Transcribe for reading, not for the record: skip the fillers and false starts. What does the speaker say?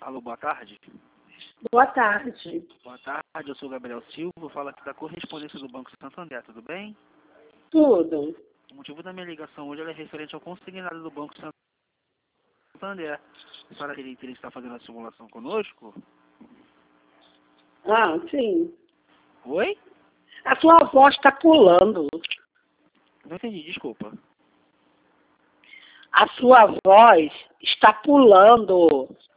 Alô, boa tarde. Boa tarde. Boa tarde, eu sou o Gabriel Silva, falo aqui da correspondência do Banco Santander, tudo bem? Tudo. O motivo da minha ligação hoje é referente ao consignado do Banco Santander. A senhora teria interesse em estar fazendo a simulação conosco? Ah, sim. Oi? A sua voz está pulando. Não entendi, desculpa. A sua voz está pulando.